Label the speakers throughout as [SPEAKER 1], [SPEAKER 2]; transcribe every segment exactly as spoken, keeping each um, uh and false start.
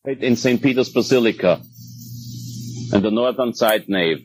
[SPEAKER 1] in Saint Peter's Basilica and the northern side nave.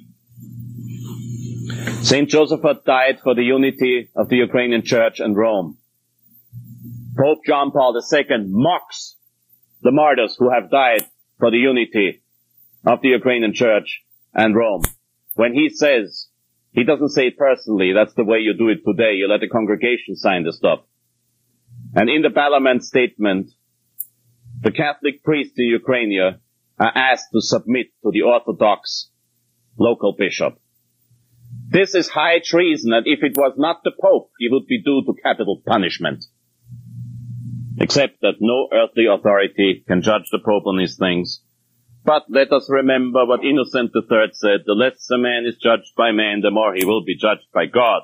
[SPEAKER 1] Saint Josaphat died for the unity of the Ukrainian Church and Rome. Pope John Paul the Second mocks the martyrs who have died for the unity of the Ukrainian Church and Rome. When he says, he doesn't say it personally, that's the way you do it today, you let the congregation sign the stuff. And in the Ballermann statement, the Catholic priests in Ukraine are asked to submit to the Orthodox local bishop. This is high treason, and if it was not the Pope, he would be due to capital punishment. Except that no earthly authority can judge the Pope on these things. But let us remember what Innocent the Third said, the less a man is judged by man, the more he will be judged by God.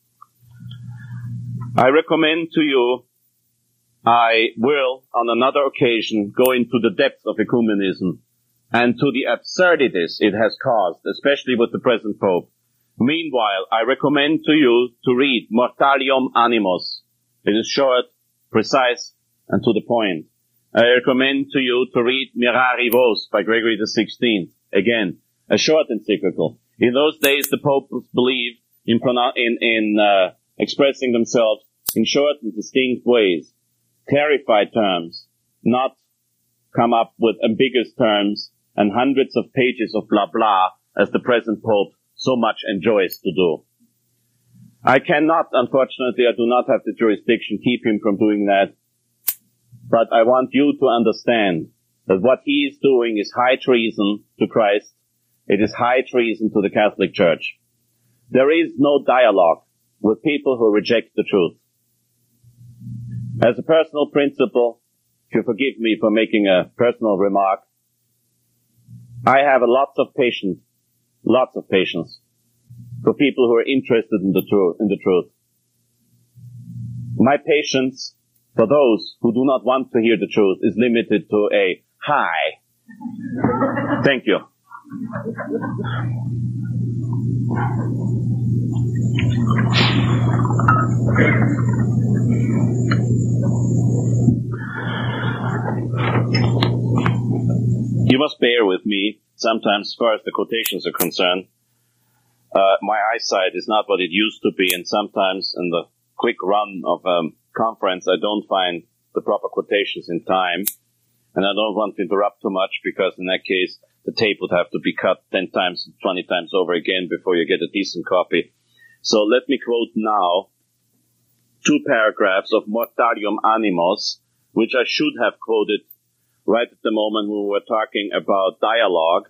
[SPEAKER 1] I recommend to you, I will, on another occasion, go into the depths of ecumenism and to the absurdities it has caused, especially with the present Pope. Meanwhile, I recommend to you to read Mortalium Animos. It is short, precise, and to the point. I recommend to you to read Mirari Vos by Gregory the Sixteenth. Again, a short encyclical. In those days, the popes believed in, in, in uh, expressing themselves in short and distinct ways, clarified terms, not come up with ambiguous terms and hundreds of pages of blah blah, as the present Pope so much enjoys to do. I cannot, unfortunately, I do not have the jurisdiction, keep him from doing that. But I want you to understand that what he is doing is high treason to Christ. It is high treason to the Catholic Church. There is no dialogue with people who reject the truth. As a personal principle, if you forgive me for making a personal remark, I have a lot of patience, lots of patience for people who are interested in the truth, in the truth. My patience for those who do not want to hear the truth is limited to a hi. Thank you. You must bear with me sometimes as far as the quotations are concerned. Uh, my eyesight is not what it used to be, and sometimes in the quick run of um conference, I don't find the proper quotations in time, and I don't want to interrupt too much because in that case, the tape would have to be cut ten times, twenty times over again before you get a decent copy. So let me quote now two paragraphs of Mortalium Animos, which I should have quoted right at the moment when we were talking about dialogue.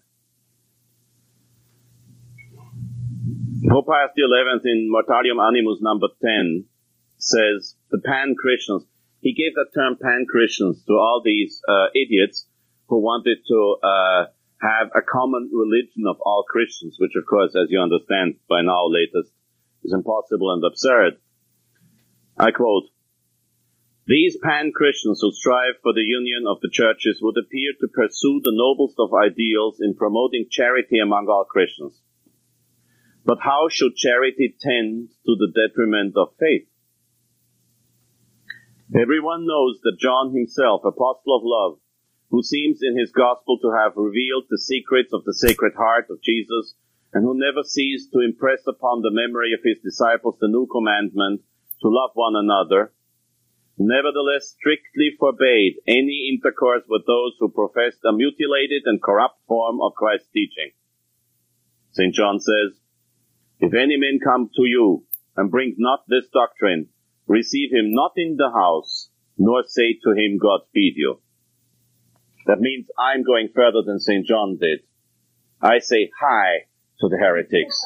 [SPEAKER 1] Pope Pius the Eleventh in Mortalium Animus number ten says the pan-Christians, he gave that term pan-Christians to all these uh, idiots who wanted to uh, have a common religion of all Christians, which of course, as you understand by now latest, is impossible and absurd. I quote, "These pan-Christians who strive for the union of the churches would appear to pursue the noblest of ideals in promoting charity among all Christians. But how should charity tend to the detriment of faith? Everyone knows that John himself, apostle of love, who seems in his gospel to have revealed the secrets of the Sacred Heart of Jesus, and who never ceased to impress upon the memory of his disciples the new commandment to love one another, nevertheless strictly forbade any intercourse with those who professed a mutilated and corrupt form of Christ's teaching. Saint John says, if any man come to you and brings not this doctrine, receive him not in the house, nor say to him, God speed you." That means I'm going further than Saint John did. I say hi to the heretics.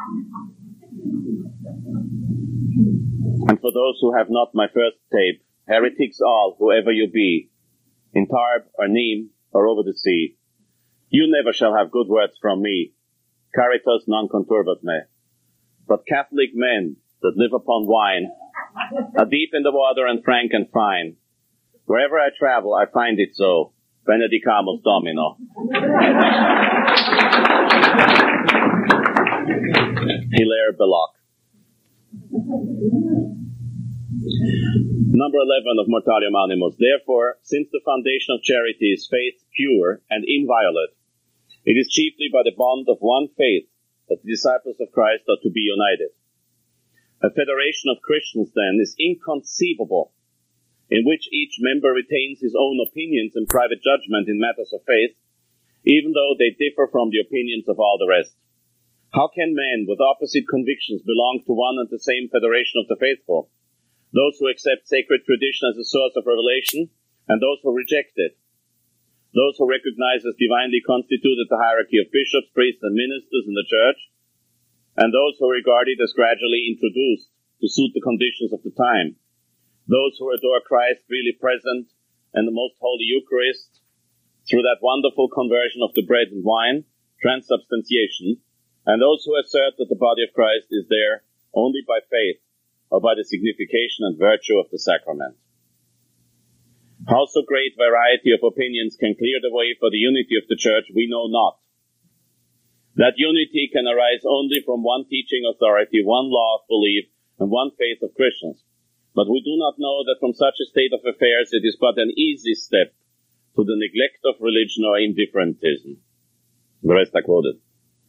[SPEAKER 1] And for those who have not my first tape, heretics all, whoever you be, in Tarbes or Nîmes or over the sea, you never shall have good words from me. Caritas non conturbat me. But Catholic men that live upon wine are deep in the water and frank and fine. Wherever I travel, I find it so. Benedicamus Domino. Hilaire Belloc. Number eleven of Mortalium Animus. Therefore, since the foundation of charity is faith pure and inviolate, it is chiefly by the bond of one faith that the disciples of Christ are to be united. A federation of Christians, then, is inconceivable, in which each member retains his own opinions and private judgment in matters of faith, even though they differ from the opinions of all the rest. How can men with opposite convictions belong to one and the same federation of the faithful? Those who accept sacred tradition as a source of revelation, and those who reject it. Those who recognize as divinely constituted the hierarchy of bishops, priests, and ministers in the church, and those who regard it as gradually introduced to suit the conditions of the time. Those who adore Christ really present in the most holy Eucharist through that wonderful conversion of the bread and wine, transubstantiation, and those who assert that the body of Christ is there only by faith or by the signification and virtue of the sacrament. How so great variety of opinions can clear the way for the unity of the Church, we know not. That unity can arise only from one teaching authority, one law of belief, and one faith of Christians. But we do not know that from such a state of affairs it is but an easy step to the neglect of religion or indifferentism. The rest I quoted.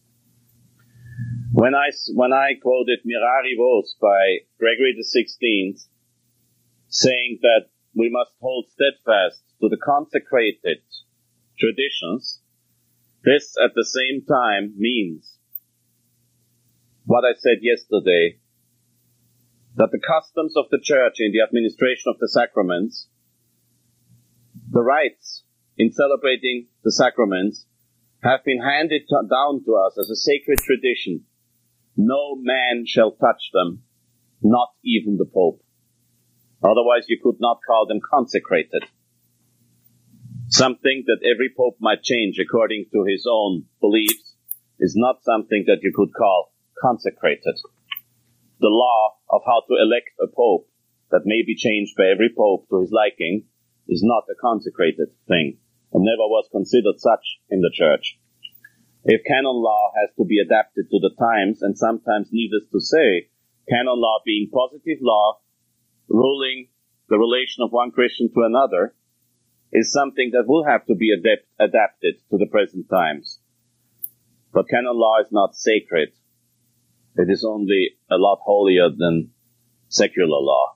[SPEAKER 1] When I, when I quoted Mirari Vos by Gregory the sixteenth, saying that we must hold steadfast to the consecrated traditions, this at the same time means what I said yesterday, that the customs of the Church in the administration of the sacraments, the rites in celebrating the sacraments, have been handed to, down to us as a sacred tradition. No man shall touch them, not even the Pope. Otherwise you could not call them consecrated. Something that every Pope might change according to his own beliefs is not something that you could call consecrated. The law of how to elect a Pope that may be changed by every Pope to his liking is not a consecrated thing, and never was considered such in the Church. If canon law has to be adapted to the times, and sometimes needless to say, canon law being positive law, ruling the relation of one Christian to another, is something that will have to be adapt, adapted to the present times. But canon law is not sacred. It is only a lot holier than secular law.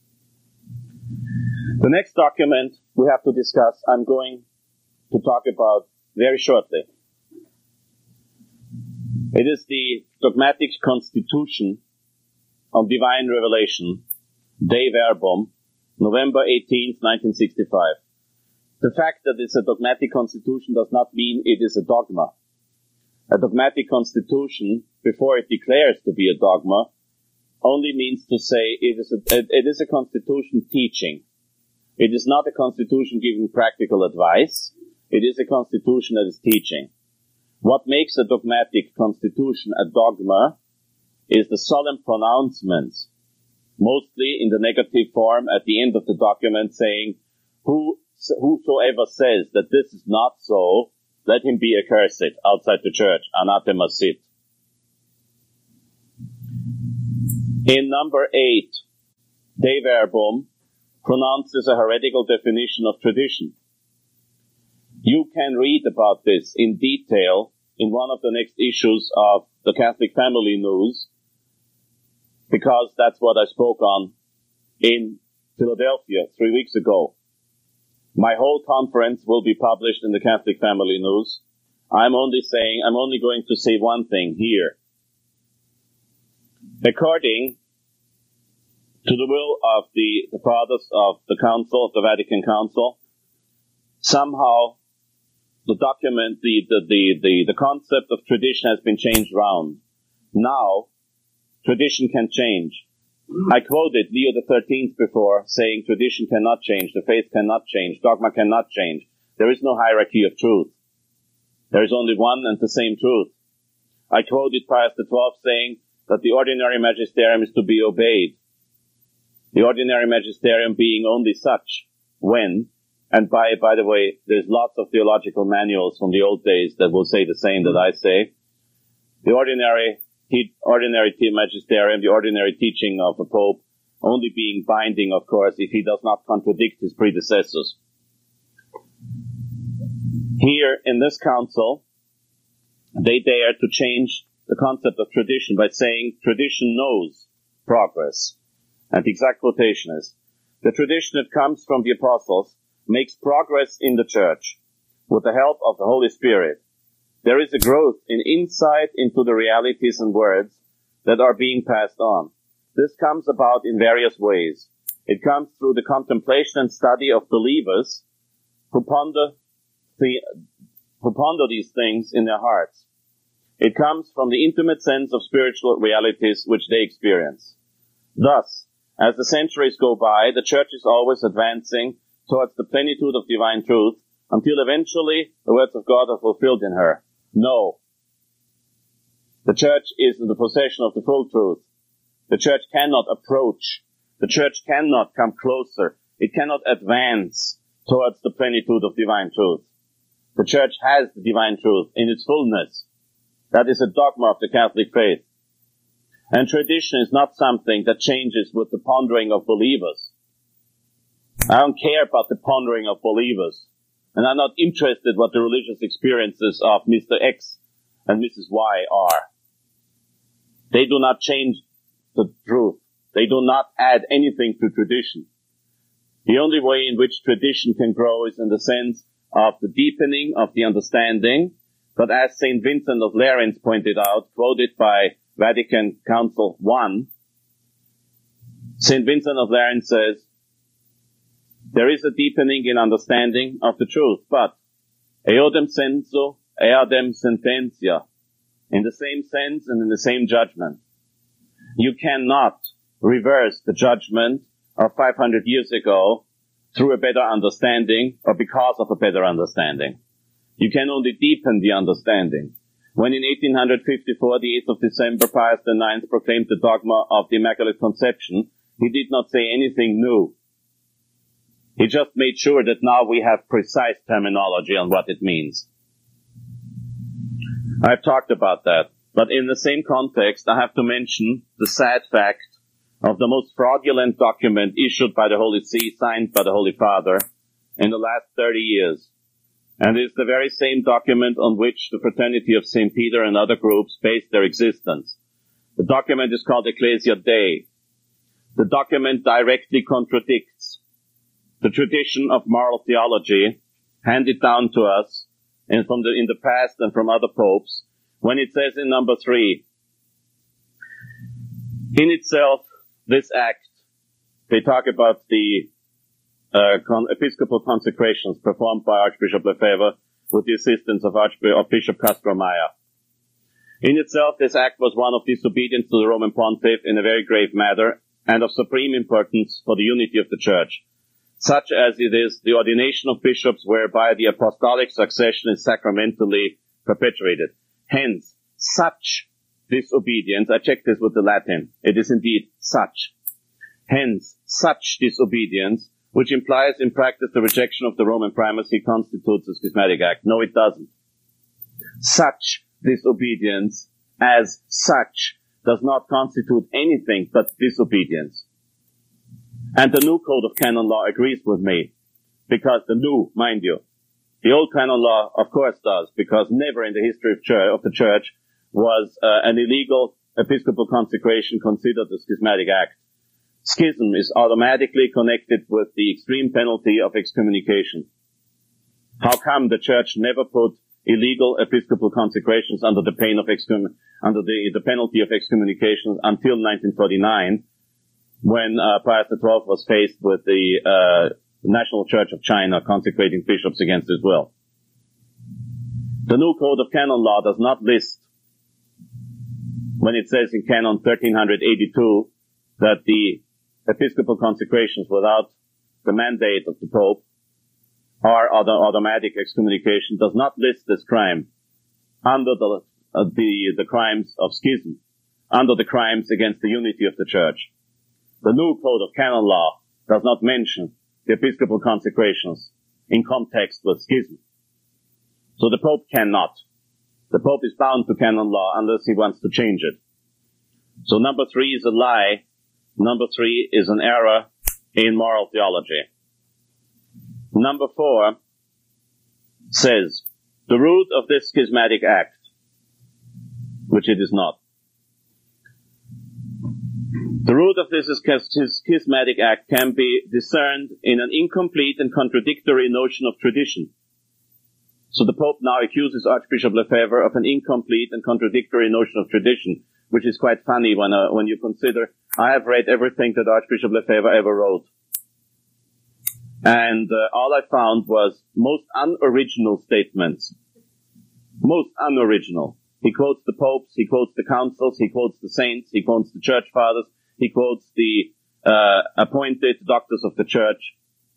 [SPEAKER 1] The next document we have to discuss, I'm going to talk about very shortly. It is the Dogmatic Constitution on Divine Revelation, Dei Verbum, November eighteenth, nineteen sixty-five. The fact that it's a dogmatic constitution does not mean it is a dogma. A dogmatic constitution, before it declares to be a dogma, only means to say it is a, it is a constitution teaching. It is not a constitution giving practical advice. It is a constitution that is teaching. What makes a dogmatic constitution a dogma is the solemn pronouncements, mostly in the negative form at the end of the document, saying, Who, whosoever says that this is not so, let him be accursed outside the church, anathema sit. In number eight, Dei Verbum pronounces a heretical definition of tradition. You can read about this in detail in one of the next issues of the Catholic Family News, because that's what I spoke on in Philadelphia three weeks ago. My whole conference will be published in the Catholic Family News. I'm only saying, I'm only going to say one thing here. According to the will of the, the fathers of the Council, of the Vatican Council, somehow the document, the, the, the, the, the concept of tradition has been changed around. Now, tradition can change. I quoted Leo the thirteenth before, saying tradition cannot change, the faith cannot change, dogma cannot change. There is no hierarchy of truth. There is only one and the same truth. I quoted Pius the twelfth saying that the ordinary magisterium is to be obeyed. The ordinary magisterium being only such when, and by, by the way, there's lots of theological manuals from the old days that will say the same that I say. The ordinary, ordinary magisterium, the ordinary teaching of a pope, only being binding, of course, if he does not contradict his predecessors. Here in this council, they dare to change the concept of tradition by saying tradition knows progress. And the exact quotation is, the tradition that comes from the apostles makes progress in the church with the help of the Holy Spirit. There is a growth in insight into the realities and words that are being passed on. This comes about in various ways. It comes through the contemplation and study of believers who ponder the, who ponder these things in their hearts. It comes from the intimate sense of spiritual realities which they experience. Thus, as the centuries go by, the church is always advancing towards the plenitude of divine truth until eventually the words of God are fulfilled in her. No. The church is in the possession of the full truth. The church cannot approach. The church cannot come closer. It cannot advance towards the plenitude of divine truth. The church has the divine truth in its fullness. That is a dogma of the Catholic faith. And tradition is not something that changes with the pondering of believers. I don't care about the pondering of believers. And I'm not interested what the religious experiences of Mister X and Missus Y are. They do not change the truth. They do not add anything to tradition. The only way in which tradition can grow is in the sense of the deepening of the understanding. But as Saint Vincent of Lerins pointed out, quoted by Vatican Council one, Saint Vincent of Lerins says, there is a deepening in understanding of the truth, but eodem sensu, eodem sententia, in the same sense and in the same judgment. You cannot reverse the judgment of five hundred years ago through a better understanding or because of a better understanding. You can only deepen the understanding. When in eighteen fifty-four, the eighth of December, Pius the ninth proclaimed the dogma of the Immaculate Conception, he did not say anything new. He just made sure that now we have precise terminology on what it means. I've talked about that. But in the same context, I have to mention the sad fact of the most fraudulent document issued by the Holy See, signed by the Holy Father, in the last thirty years. And it's the very same document on which the Fraternity of Saint Peter and other groups base their existence. The document is called Ecclesia Dei. The document directly contradicts the tradition of moral theology handed down to us and from the, in the past and from other popes, when it says in number three, in itself, this act, they talk about the uh, con- episcopal consecrations performed by Archbishop Lefebvre with the assistance of Archbishop Castro Maya. In itself, this act was one of disobedience to the Roman Pontiff in a very grave matter and of supreme importance for the unity of the Church, such as it is the ordination of bishops whereby the apostolic succession is sacramentally perpetuated. Hence, such disobedience, I checked this with the Latin, it is indeed such. Hence, such disobedience, which implies in practice the rejection of the Roman primacy, constitutes a schismatic act. No, it doesn't. Such disobedience, as such, does not constitute anything but disobedience. And the new code of canon law agrees with me, because the new, mind you, the old canon law, of course, does, because never in the history of, church, of the Church was uh, an illegal episcopal consecration considered a schismatic act. Schism is automatically connected with the extreme penalty of excommunication. How come the Church never put illegal episcopal consecrations under the pain of excom- under the, the penalty of excommunication until nineteen forty-nine? When uh, Pius the twelfth was faced with the uh, National Church of China consecrating bishops against his will. The new Code of Canon Law does not list, when it says in Canon thirteen eighty-two, that the episcopal consecrations without the mandate of the Pope are automatic excommunication, does not list this crime under the, uh, the, the crimes of schism, under the crimes against the unity of the Church. The new Code of Canon Law does not mention the episcopal consecrations in context with schism. So the Pope cannot. The Pope is bound to canon law unless he wants to change it. So number three is a lie Number three is an error in moral theology. Number four says the root of this schismatic act, which it is not. The root of this schismatic act can be discerned in an incomplete and contradictory notion of tradition. So the Pope now accuses Archbishop Lefebvre of an incomplete and contradictory notion of tradition, which is quite funny when uh, when you consider I have read everything that Archbishop Lefebvre ever wrote. And uh, all I found was most unoriginal statements. Most unoriginal. He quotes the popes, he quotes the councils, he quotes the saints, he quotes the church fathers, he quotes the uh, appointed doctors of the church.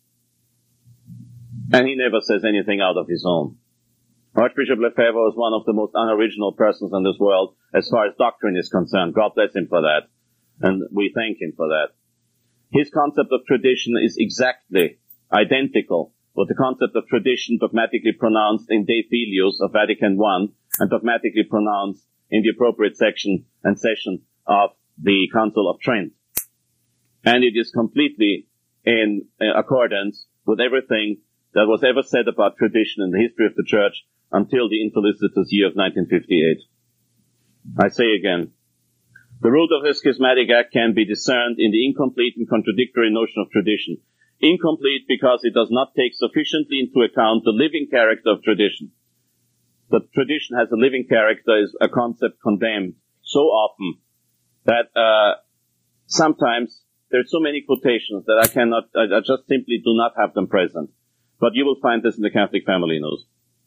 [SPEAKER 1] And he never says anything out of his own. Archbishop Lefebvre is one of the most unoriginal persons in this world as far as doctrine is concerned. God bless him for that. And we thank him for that. His concept of tradition is exactly identical with the concept of tradition dogmatically pronounced in De Filius of Vatican One and dogmatically pronounced in the appropriate section and session of the Council of Trent. And it is completely in accordance with everything that was ever said about tradition in the history of the Church until the infelicitous year of nineteen fifty-eight. I say again, the root of this schismatic act can be discerned in the incomplete and contradictory notion of tradition. Incomplete because it does not take sufficiently into account the living character of tradition. That tradition has a living character is a concept condemned so often that uh sometimes there's so many quotations that I cannot, I, I just simply do not have them present. But you will find this in the Catholic Family News.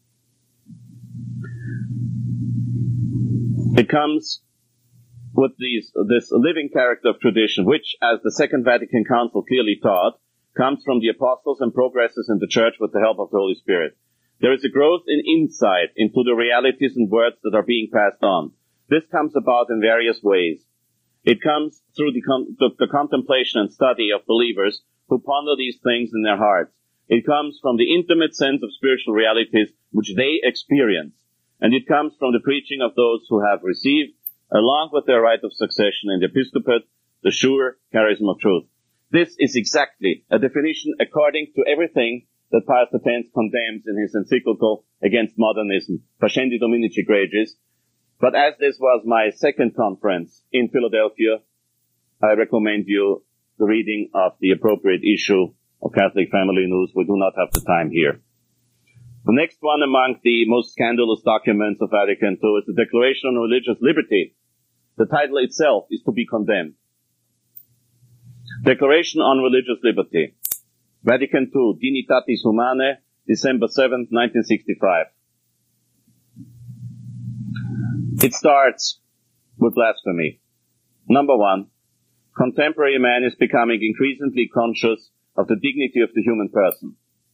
[SPEAKER 1] It comes with these, this living character of tradition, which, as the Second Vatican Council clearly taught, comes from the apostles and progresses in the Church with the help of the Holy Spirit. There is a growth in insight into the realities and words that are being passed on. This comes about in various ways. It comes through the, con- the, the contemplation and study of believers who ponder these things in their hearts. It comes from the intimate sense of spiritual realities which they experience. And it comes from the preaching of those who have received, along with their right of succession in the episcopate, the sure charism of truth. This is exactly a definition according to everything that Pius the Tenth condemns in his encyclical against modernism, Pascendi Dominici Gregis. But as this was my second conference in Philadelphia, I recommend you the reading of the appropriate issue of Catholic Family News. We do not have the time here. The next one among the most scandalous documents of Vatican Two is the Declaration on Religious Liberty. The title itself is to be condemned. Declaration on Religious Liberty. Vatican Two, Dignitatis Humanae, December seventh, nineteen sixty-five. It starts with blasphemy. Number one, contemporary man is becoming increasingly conscious of the dignity of the human person.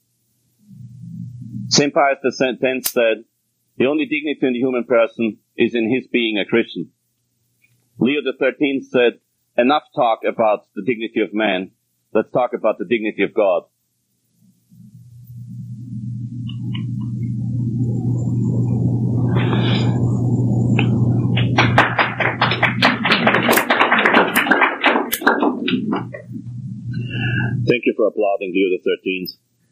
[SPEAKER 1] Saint Pius the Tenth said, the only dignity in the human person is in his being a Christian. Leo the Thirteenth said, enough talk about the dignity of man. Let's talk about the dignity of God. Thank you for applauding Leo the Thirteenth.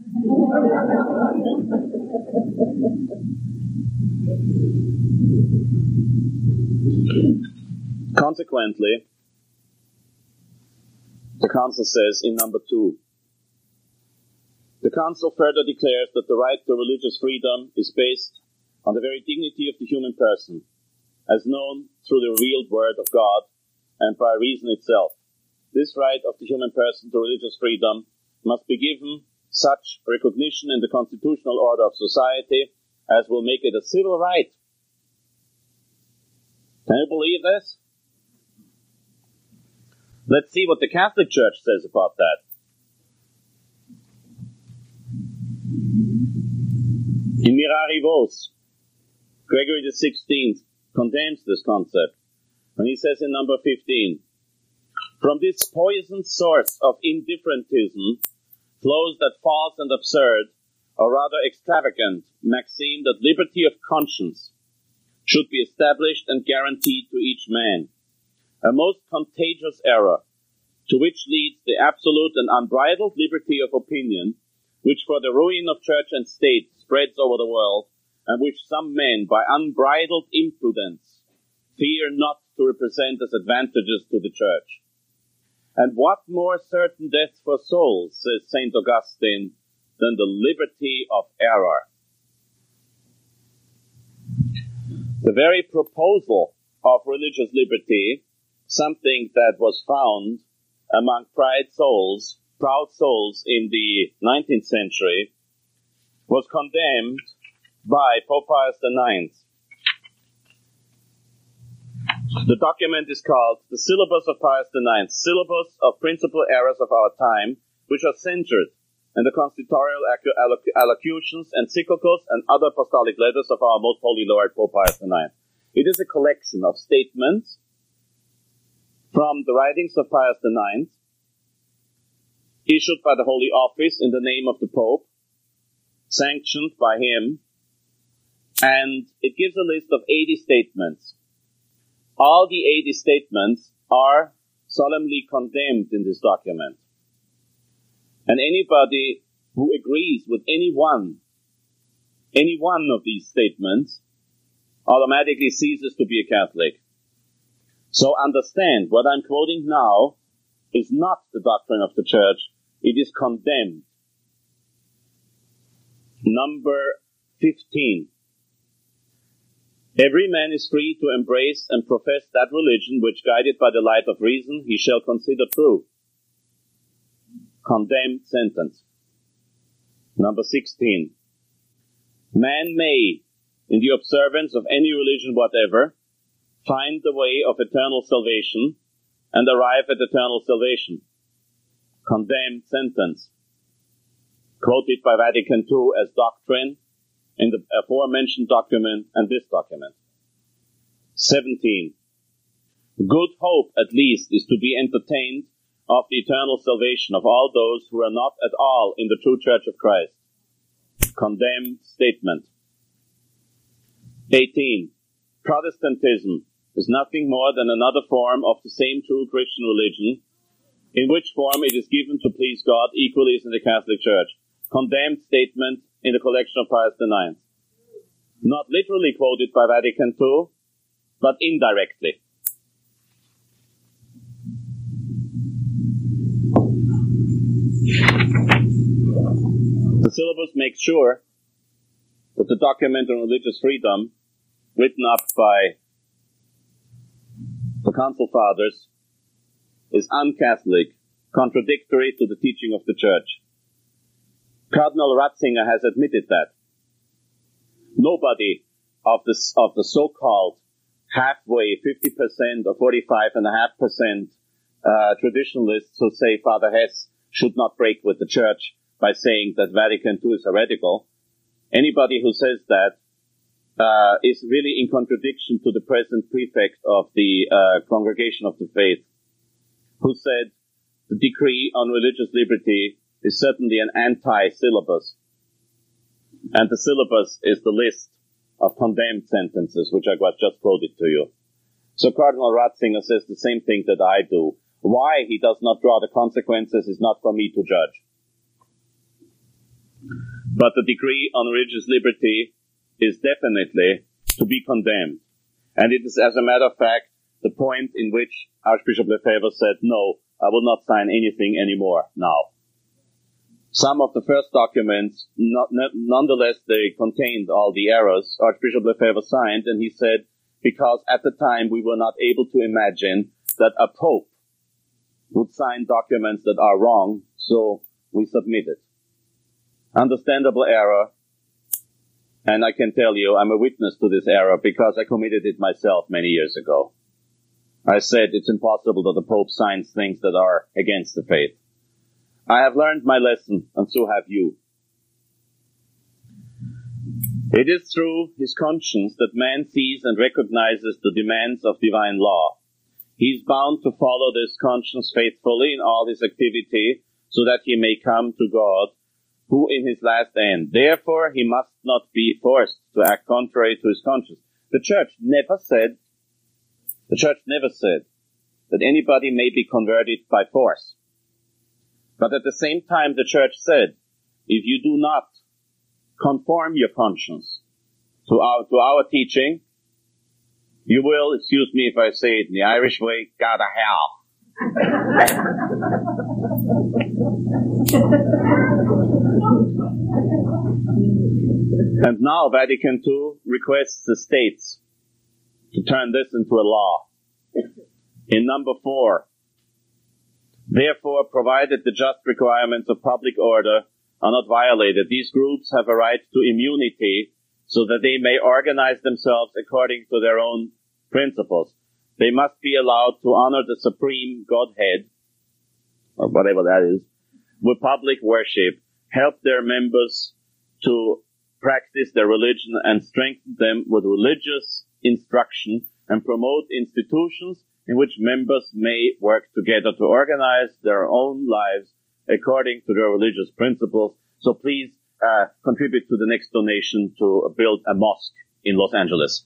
[SPEAKER 1] Consequently, the Council says in number two, the Council further declares that the right to religious freedom is based on the very dignity of the human person, as known through the revealed word of God and by reason itself. This right of the human person to religious freedom must be given such recognition in the constitutional order of society as will make it a civil right. Can you believe this? Let's see what the Catholic Church says about that. In Mirari Vos, Gregory the Sixteenth condemns this concept when he says in number fifteen, from this poisoned source of indifferentism flows that false and absurd, or rather extravagant, maxim that liberty of conscience should be established and guaranteed to each man. A most contagious error, to which leads the absolute and unbridled liberty of opinion, which for the ruin of church and state spreads over the world, and which some men, by unbridled imprudence, fear not to represent as advantageous to the church. And what more certain death for souls, says Saint Augustine, than the liberty of error? The very proposal of religious liberty, something that was found among proud souls, proud souls in the nineteenth century, was condemned by Pope Pius the ninth. The document is called the Syllabus of Pius the ninth, Syllabus of Principal Errors of Our Time, which are centered in the constitutorial allocutions, encyclicals, and other apostolic letters of our most holy Lord, Pope Pius the ninth. It is a collection of statements from the writings of Pius the ninth, issued by the Holy Office in the name of the Pope, sanctioned by him, and it gives a list of eighty statements. All the eighty statements are solemnly condemned in this document. And anybody who agrees with any one, any one of these statements automatically ceases to be a Catholic. So understand, what I'm quoting now is not the doctrine of the Church. It is condemned. Number fifteen. Every man is free to embrace and profess that religion which, guided by the light of reason, he shall consider true. Condemned sentence. Number sixteen. Man may, in the observance of any religion whatever, find the way of eternal salvation and arrive at eternal salvation. Condemned sentence. Quoted by Vatican two as doctrine in the aforementioned document and this document. seventeen. Good hope, at least, is to be entertained of the eternal salvation of all those who are not at all in the true Church of Christ. Condemned statement. eighteen. Protestantism is nothing more than another form of the same true Christian religion, in which form it is given to please God equally as in the Catholic Church. Condemned statement in the collection of Pius the ninth. Not literally quoted by Vatican two, but indirectly. The syllabus makes sure that the document on religious freedom, written up by the Council Fathers, is un-Catholic, contradictory to the teaching of the Church. Cardinal Ratzinger has admitted that. Nobody of the, of the so-called halfway fifty percent or forty-five point five percent uh, traditionalists who say Father Hess should not break with the Church by saying that Vatican two is heretical. Anybody who says that uh, is really in contradiction to the present prefect of the uh, Congregation of the Faith, who said the decree on religious liberty is certainly an anti-syllabus. And the syllabus is the list of condemned sentences, which I just quoted to you. So Cardinal Ratzinger says the same thing that I do. Why he does not draw the consequences is not for me to judge. But the decree on religious liberty is definitely to be condemned. And it is, as a matter of fact, the point in which Archbishop Lefebvre said, no, I will not sign anything anymore now. Some of the first documents, not, nonetheless, they contained all the errors. Archbishop Lefebvre signed, and he said, because at the time we were not able to imagine that a pope would sign documents that are wrong, so we submitted. Understandable error, and I can tell you I'm a witness to this error because I committed it myself many years ago. I said it's impossible that the Pope signs things that are against the faith. I have learned my lesson, and so have you. It is through his conscience that man sees and recognizes the demands of divine law. He is bound to follow this conscience faithfully in all his activity, so that he may come to God, who in his last end. Therefore, he must not be forced to act contrary to his conscience. The Church never said, the Church never said that anybody may be converted by force. But at the same time, the church said, if you do not conform your conscience to our, to our teaching, you will, excuse me if I say it in the Irish way, go to hell. And now Vatican two requests the states to turn this into a law. In number four, therefore, provided the just requirements of public order are not violated, these groups have a right to immunity so that they may organize themselves according to their own principles. They must be allowed to honor the supreme Godhead, or whatever that is, with public worship, help their members to practice their religion and strengthen them with religious instruction and promote institutions in which members may work together to organize their own lives according to their religious principles. So please uh, contribute to the next donation to build a mosque in Los Angeles.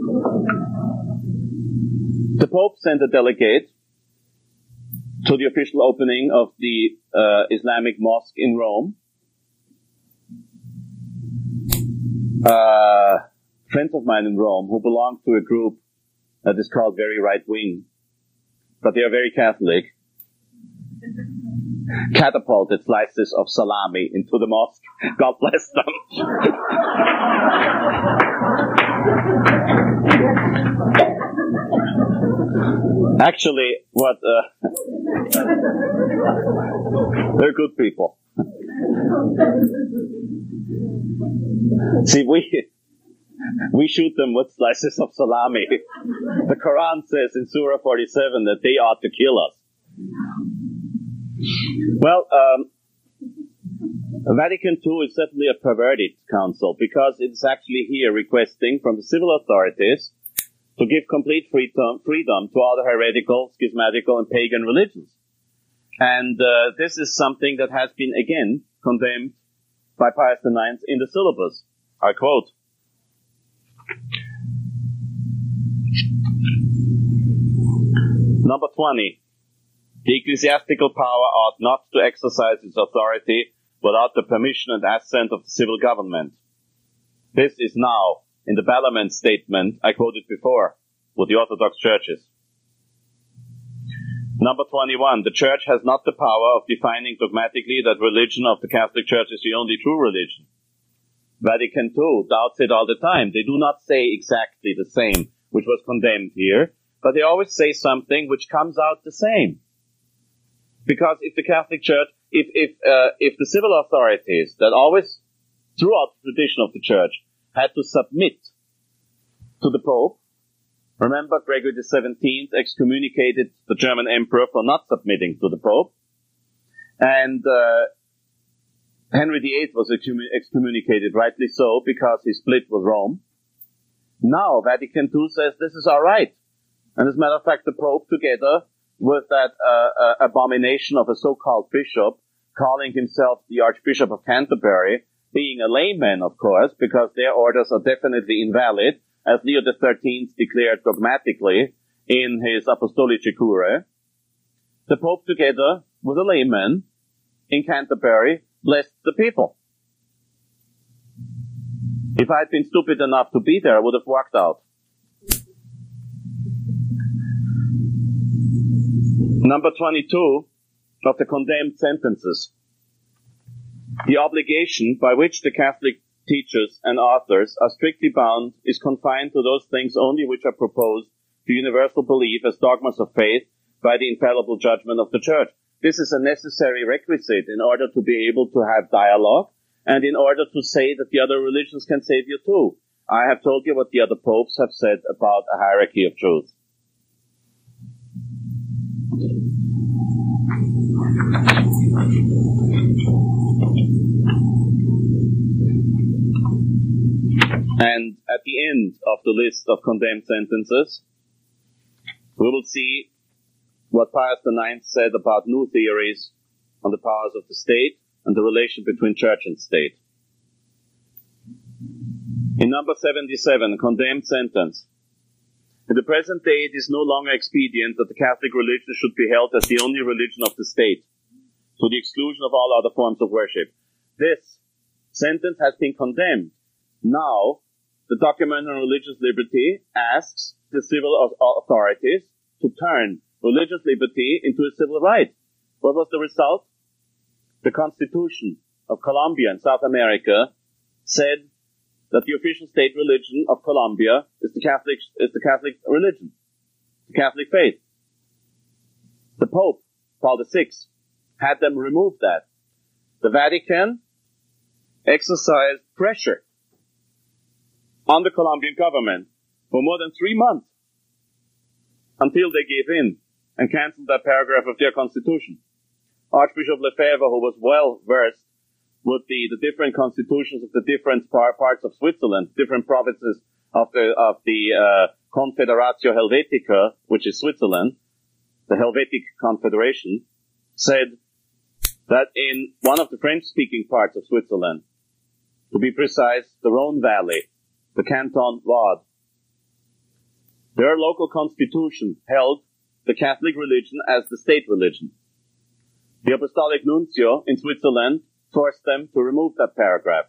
[SPEAKER 1] The Pope sent a delegate to the official opening of the uh, Islamic mosque in Rome. Uh, friends of mine in Rome who belong to a group that is called very right-wing, but they are very Catholic, catapulted slices of salami into the mosque. God bless them. Actually, what, uh, they're good people. See, we, we shoot them with slices of salami. The Quran says in Surah forty-seven that they ought to kill us. Well, um, Vatican two is certainly a perverted council because it's actually here requesting from the civil authorities to give complete freedom, freedom to all the heretical, schismatical, and pagan religions. And uh, this is something that has been, again, condemned by Pius the ninth in the syllabus. I quote, Number twenty. The ecclesiastical power ought not to exercise its authority without the permission and assent of the civil government. This is now in the Bellarmine statement I quoted before with the Orthodox churches. Number twenty-one. The Church has not the power of defining dogmatically that religion of the Catholic Church is the only true religion. Vatican two doubts it all the time. They do not say exactly the same, which was condemned here, but they always say something which comes out the same. Because if the Catholic Church, if if uh, if the civil authorities that always, throughout the tradition of the Church, had to submit to the Pope, remember Gregory the seventeenth excommunicated the German Emperor for not submitting to the Pope, and uh, Henry the eighth was excommunicated, rightly so, because he split with Rome. Now Vatican two says this is all right, and as a matter of fact, the Pope, together with that uh, uh, abomination of a so-called bishop, calling himself the Archbishop of Canterbury, being a layman, of course, because their orders are definitely invalid, as Leo the thirteenth declared dogmatically in his Apostolicae Curae. The Pope, together with a layman in Canterbury, blessed the people. If I had been stupid enough to be there, I would have walked out. Number twenty-two of the condemned sentences. The obligation by which the Catholic teachers and authors are strictly bound is confined to those things only which are proposed to universal belief as dogmas of faith by the infallible judgment of the Church. This is a necessary requisite in order to be able to have dialogue and in order to say that the other religions can save you too. I have told you what the other popes have said about a hierarchy of truth. And at the end of the list of condemned sentences, we will see what Pius the ninth said about new theories on the powers of the state and the relation between church and state. In number seventy-seven, condemned sentence. In the present day, it is no longer expedient that the Catholic religion should be held as the only religion of the state, to the exclusion of all other forms of worship. This sentence has been condemned. Now, the document on religious liberty asks the civil authorities to turn religious liberty into a civil right. What was the result? The Constitution of Colombia in South America said that the official state religion of Colombia is the Catholic, is the Catholic religion, the Catholic faith. The Pope, Paul the Sixth, had them remove that. The Vatican exercised pressure on the Colombian government for more than three months until they gave in and cancelled that paragraph of their constitution. Archbishop Lefebvre, who was well versed with the, the different constitutions of the different par- parts of Switzerland, different provinces of the of the uh, Confederatio Helvetica, which is Switzerland, the Helvetic Confederation, said that in one of the French-speaking parts of Switzerland, to be precise, the Rhone Valley, the Canton Vaud, their local constitution held the Catholic religion as the state religion. The Apostolic Nuncio in Switzerland forced them to remove that paragraph.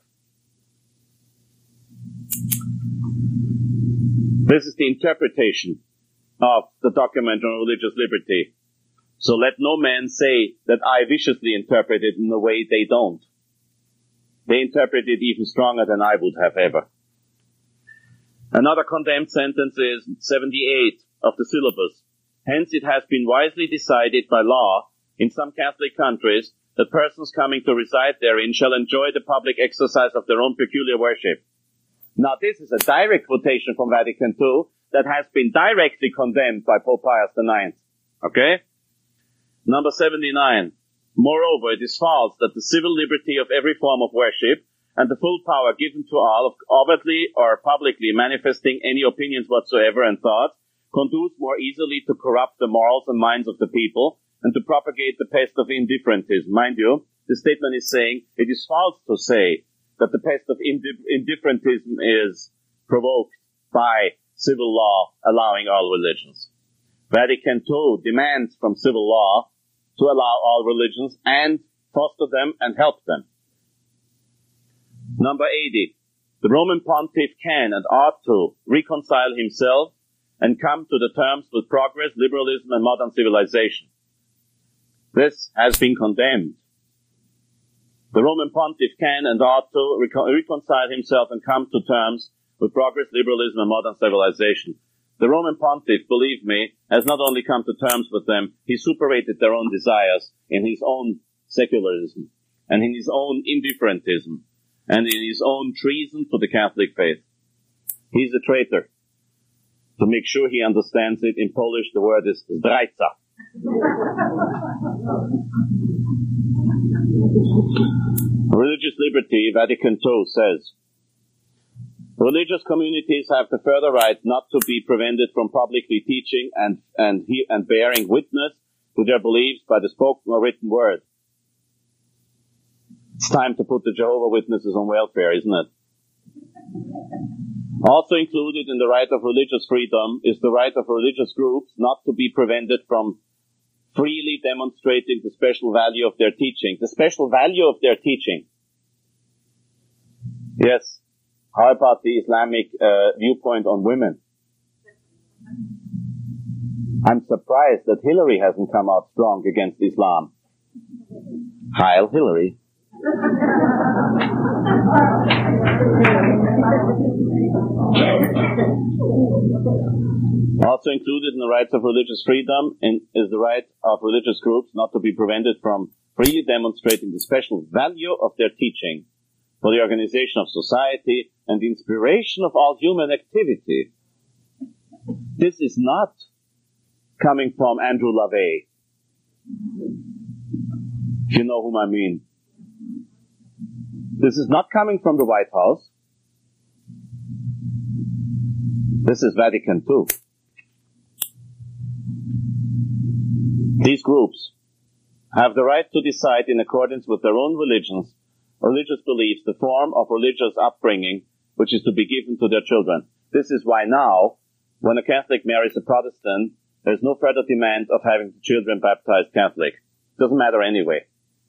[SPEAKER 1] This is the interpretation of the document on religious liberty. So let no man say that I viciously interpret it in a way they don't. They interpret it even stronger than I would have ever. Another condemned sentence is seventy-eight of the syllabus. Hence it has been wisely decided by law in some Catholic countries that persons coming to reside therein shall enjoy the public exercise of their own peculiar worship. Now this is a direct quotation from Vatican Two that has been directly condemned by Pope Pius the Ninth. Okay? Number seventy-nine. Moreover, it is false that the civil liberty of every form of worship and the full power given to all of overtly or publicly manifesting any opinions whatsoever and thoughts conduce more easily to corrupt the morals and minds of the people and to propagate the pest of indifferentism. Mind you, the statement is saying it is false to say that the pest of indif- indifferentism is provoked by civil law allowing all religions. Vatican Two demands from civil law to allow all religions and foster them and help them. Number eighty. The Roman Pontiff can and ought to reconcile himself and come to the terms with progress, liberalism, and modern civilization. This has been condemned. The Roman Pontiff can and ought to recon- reconcile himself and come to terms with progress, liberalism, and modern civilization. The Roman Pontiff, believe me, has not only come to terms with them, he superated their own desires in his own secularism and in his own indifferentism and in his own treason to the Catholic faith. He's a traitor. To make sure he understands it, in Polish the word is zdrajca. Religious liberty, Vatican Two says, religious communities have the further right not to be prevented from publicly teaching and, and, he, and bearing witness to their beliefs by the spoken or written word. It's time to put the Jehovah's Witnesses on welfare, isn't it? Also included in the right of religious freedom is the right of religious groups not to be prevented from freely demonstrating the special value of their teaching. The special value of their teaching. Yes. How about the Islamic uh, viewpoint on women? I'm surprised that Hillary hasn't come out strong against Islam. Heil Hillary. Also included in the rights of religious freedom in, is the right of religious groups not to be prevented from freely demonstrating the special value of their teaching for the organization of society and the inspiration of all human activity. This is not coming from Andrew LaVey. If you know whom I mean. This is not coming from the White House. This is Vatican Two. These groups have the right to decide in accordance with their own religions, religious beliefs, the form of religious upbringing which is to be given to their children. This is why now when a Catholic marries a Protestant, there's no further demand of having the children baptized Catholic. Doesn't matter anyway.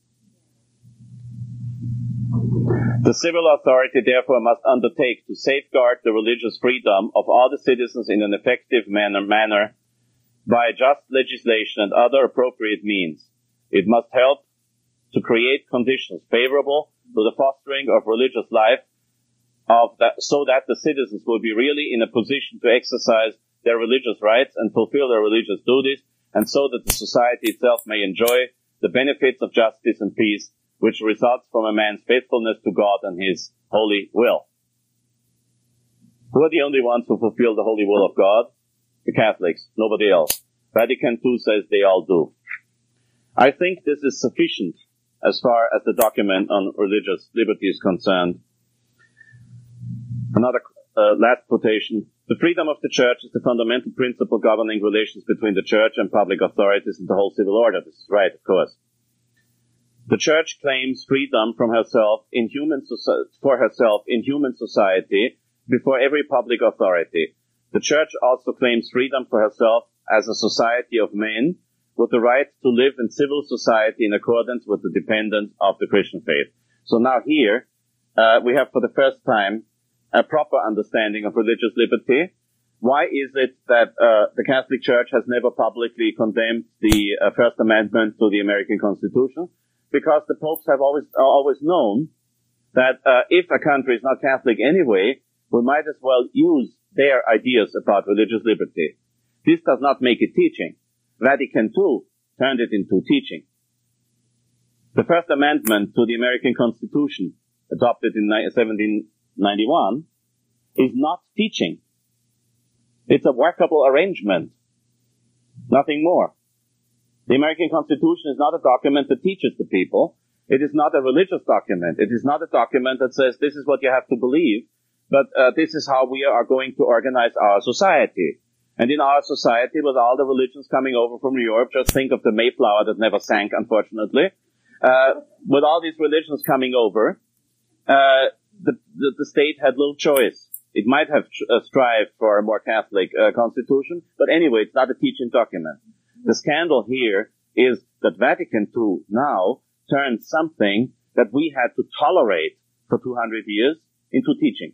[SPEAKER 1] The civil authority therefore must undertake to safeguard the religious freedom of all the citizens in an effective manner, manner by just legislation and other appropriate means. It must help to create conditions favorable to the fostering of religious life of that, so that the citizens will be really in a position to exercise their religious rights and fulfill their religious duties, and so that the society itself may enjoy the benefits of justice and peace which results from a man's faithfulness to God and his holy will. Who are the only ones who fulfill the holy will of God? The Catholics, nobody else. Vatican two says they all do. I think this is sufficient as far as the document on religious liberty is concerned. Another uh, last quotation. The freedom of the Church is the fundamental principle governing relations between the Church and public authorities and the whole civil order. This is right, of course. The Church claims freedom from herself in human so- for herself in human society before every public authority. The Church also claims freedom for herself as a society of men with the right to live in civil society in accordance with the dependence of the Christian faith. So now here, uh, we have for the first time a proper understanding of religious liberty. Why is it that uh, the Catholic Church has never publicly condemned the uh, First Amendment to the American Constitution? Because the popes have always uh, always known that uh, if a country is not Catholic anyway, we might as well use their ideas about religious liberty. This does not make it teaching. Vatican two turned it into teaching. The First Amendment to the American Constitution, adopted in seventeen ninety-one, is not teaching. It's a workable arrangement. Nothing more. The American Constitution is not a document that teaches the people. It is not a religious document. It is not a document that says this is what you have to believe, but uh, this is how we are going to organize our society. And in our society, with all the religions coming over from Europe, just think of the Mayflower that never sank, unfortunately. Uh, with all these religions coming over, uh, the, the, the state had little choice. It might have uh, strived for a more Catholic uh, constitution, but anyway, it's not a teaching document. The scandal here is that Vatican two now turned something that we had to tolerate for two hundred years into teaching.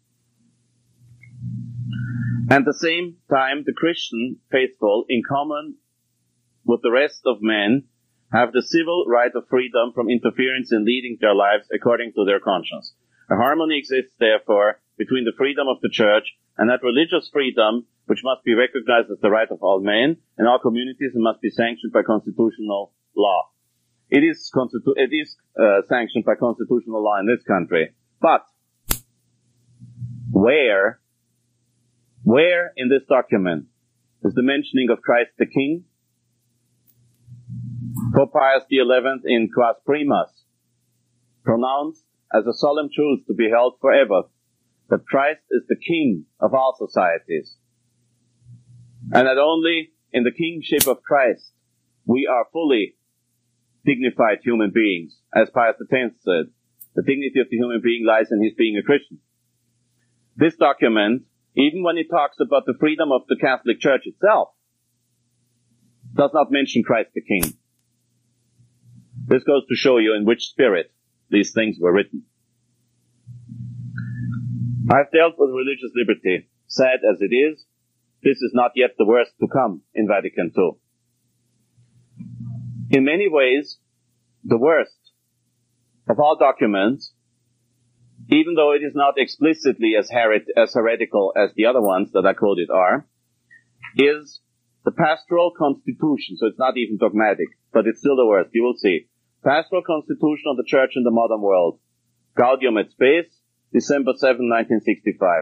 [SPEAKER 1] And at the same time, the Christian faithful, in common with the rest of men, have the civil right of freedom from interference in leading their lives according to their conscience. A harmony exists, therefore, between the freedom of the Church and that religious freedom which must be recognized as the right of all men and all communities and must be sanctioned by constitutional law. It is, constitu- it is uh, sanctioned by constitutional law in this country. But where, where in this document is the mentioning of Christ the King? Pope Pius the eleventh in Quas Primas pronounced as a solemn truth to be held forever that Christ is the King of all societies, and that only in the kingship of Christ we are fully dignified human beings. As Pius the tenth said, the dignity of the human being lies in his being a Christian. This document, even when it talks about the freedom of the Catholic Church itself, does not mention Christ the King. This goes to show you in which spirit these things were written. I've dealt with religious liberty. Sad as it is, this is not yet the worst to come in Vatican two. In many ways, the worst of all documents, even though it is not explicitly as, heret- as heretical as the other ones that I quoted are, is the Pastoral Constitution. So it's not even dogmatic, but it's still the worst. You will see. Pastoral Constitution of the Church in the Modern World. Gaudium et Spes, December seventh, nineteen sixty-five.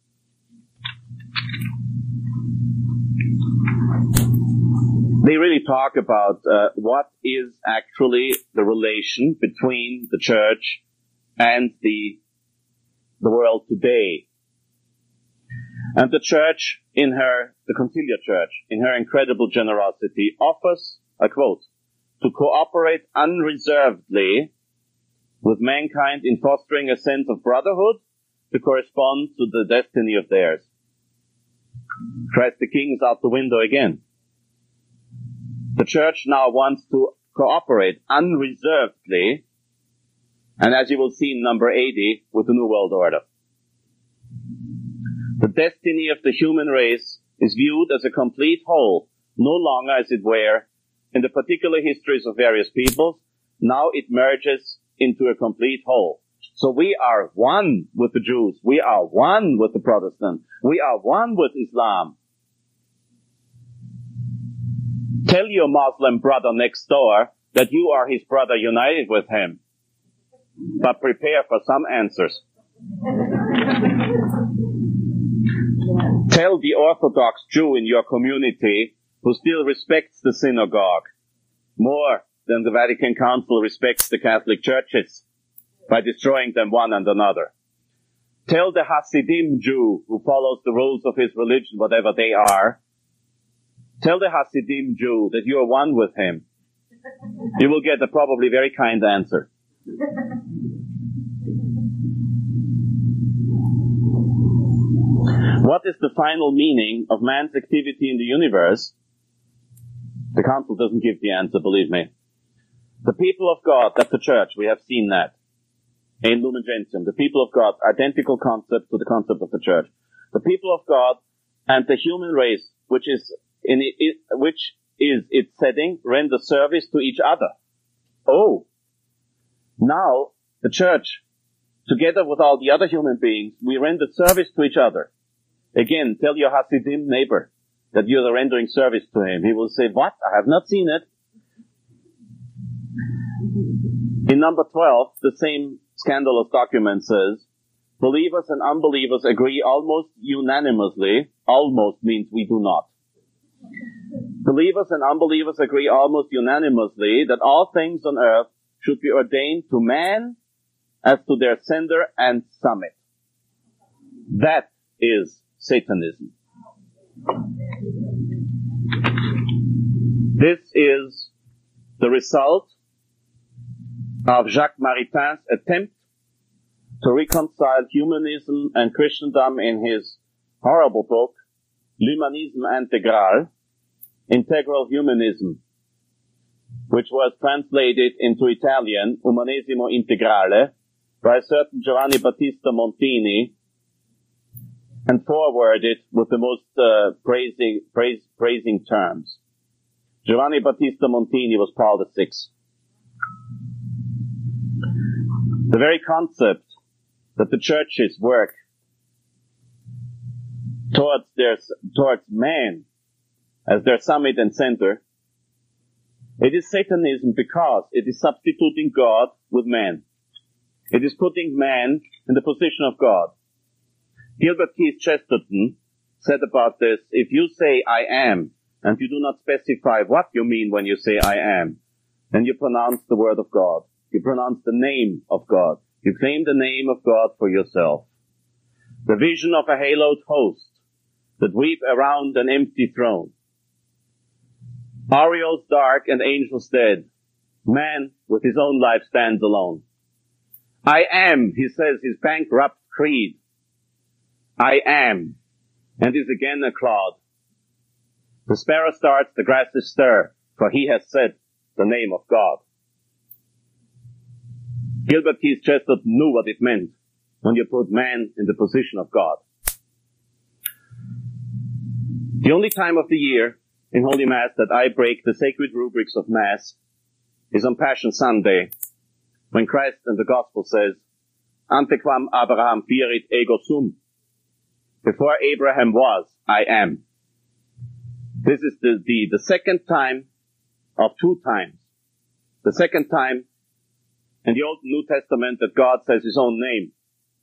[SPEAKER 1] They really talk about uh, what is actually the relation between the Church and the the world today. And the Church, in her, the Conciliar Church, in her incredible generosity, offers, I quote, to cooperate unreservedly with mankind in fostering a sense of brotherhood to correspond to the destiny of theirs. Christ the King is out the window again. The church now wants to cooperate unreservedly, and as you will see in number eighty, with the New World Order. The destiny of the human race is viewed as a complete whole, no longer, as it were, in the particular histories of various peoples. Now it merges into a complete whole. So we are one with the Jews. We are one with the Protestants. We are one with Islam. Tell your Muslim brother next door that you are his brother united with him. But prepare for some answers. Tell the Orthodox Jew in your community who still respects the synagogue more than the Vatican Council respects the Catholic churches by destroying them one and another. Tell the Hasidim Jew who follows the rules of his religion, whatever they are, tell the Hasidim Jew that you are one with him. You will get a probably very kind answer. What is the final meaning of man's activity in the universe? The Council doesn't give the answer, believe me. The people of God, that's the church, we have seen that. In Lumen Gentium, the people of God, identical concept to the concept of the church. The people of God and the human race, which is in it, which is its setting, render service to each other. Oh, now the church, together with all the other human beings, we render service to each other. Again, tell your Hasidim neighbor that you are rendering service to him. He will say, what? I have not seen it. In number twelve, the same scandalous document says, believers and unbelievers agree almost unanimously. Almost means we do not. Believers and unbelievers agree almost unanimously that all things on earth should be ordained to man as to their sender and summit. That is Satanism. This is the result of Jacques Maritain's attempt to reconcile humanism and Christendom in his horrible book, L'Humanisme Intégral, Integral Humanism, which was translated into Italian, Umanesimo Integrale, by a certain Giovanni Battista Montini, and forwarded with the most uh, praising, praise, praising terms. Giovanni Battista Montini was Paul the Sixth. The very concept that the churches work towards their, towards man as their summit and center, it is Satanism because it is substituting God with man. It is putting man in the position of God. Gilbert Keith Chesterton said about this, if you say I am, and you do not specify what you mean when you say I am, then you pronounce the word of God. You pronounce the name of God. You claim the name of God for yourself. The vision of a haloed host that weep around an empty throne. Aureoles dark and angels dead. Man with his own life stands alone. I am, he says, his bankrupt creed. I am, and is again a clod. The sparrow starts, the grasses stir, for he has said the name of God. Gilbert Keith Chesterton knew what it meant when you put man in the position of God. The only time of the year in Holy Mass that I break the sacred rubrics of Mass is on Passion Sunday, when Christ in the Gospel says, Antequam Abraham firit ego sum. Before Abraham was, I am. This is the, the, the second time of two times. The second time in the Old and New Testament that God says his own name.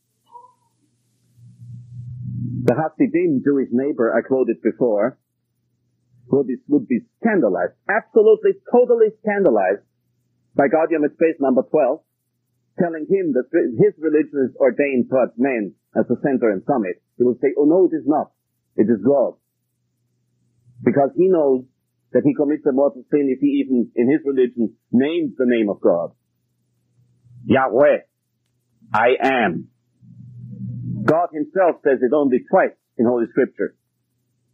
[SPEAKER 1] The Hasidim, Jewish neighbor I quoted before, would be, would be scandalized, absolutely, totally scandalized by Gaudium et Spes number twelve, telling him that his religion is ordained towards men as the center and summit. He will say, oh no, it is not. It is God. Because he knows that he commits a mortal sin if he even, in his religion, names the name of God. Yahweh, I am. God himself says it only twice in Holy Scripture.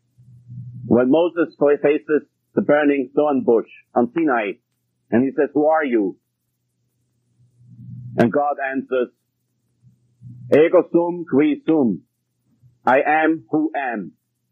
[SPEAKER 1] When Moses faces the burning thorn bush on Sinai, and he says, who are you? And God answers, Ego sum qui sum. I am who am.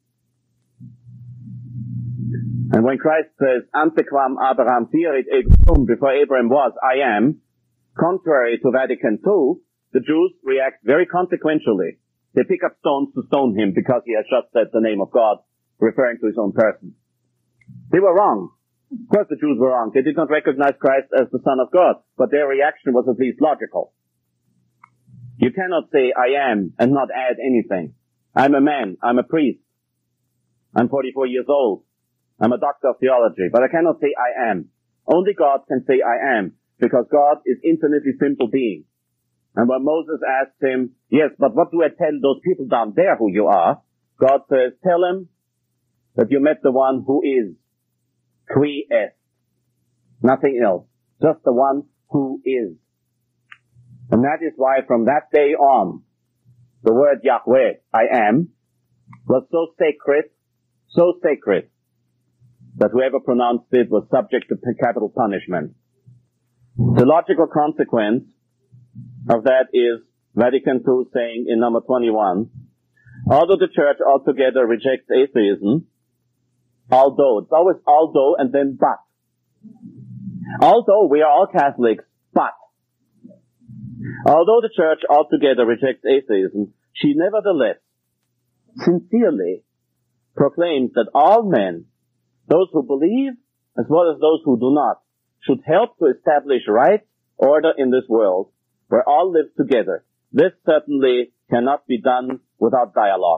[SPEAKER 1] And when Christ says, Ante quam Abraham firit ego sum, before Abraham was, I am, contrary to Vatican two, the Jews react very consequentially. They pick up stones to stone him because he has just said the name of God, referring to his own person. They were wrong. Of course the Jews were wrong. They did not recognize Christ as the Son of God, but their reaction was at least logical. You cannot say I am and not add anything. I'm a man. I'm a priest. I'm forty-four years old. I'm a doctor of theology, but I cannot say I am. Only God can say I am, because God is infinitely simple being. And when Moses asked him, yes, but what do I tell those people down there who you are? God says, tell them that you met the one who is, qui est. Nothing else. Just the one who is. And that is why from that day on, the word Yahweh, I am, was so sacred, so sacred, that whoever pronounced it was subject to capital punishment. The logical consequence of that is Vatican two saying in number twenty-one, although the Church altogether rejects atheism, although, it's always although and then but. Although we are all Catholics, but. Although the Church altogether rejects atheism, she nevertheless sincerely proclaims that all men, those who believe as well as those who do not, should help to establish right order in this world where all live together. This certainly cannot be done without dialogue.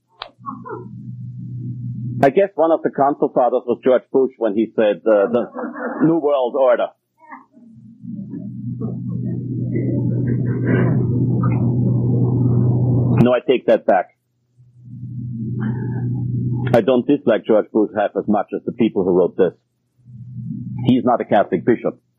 [SPEAKER 1] I guess one of the council fathers was George Bush when he said uh, the New World Order. No, I take that back. I don't dislike George Bush half as much as the people who wrote this. He's not a Catholic bishop.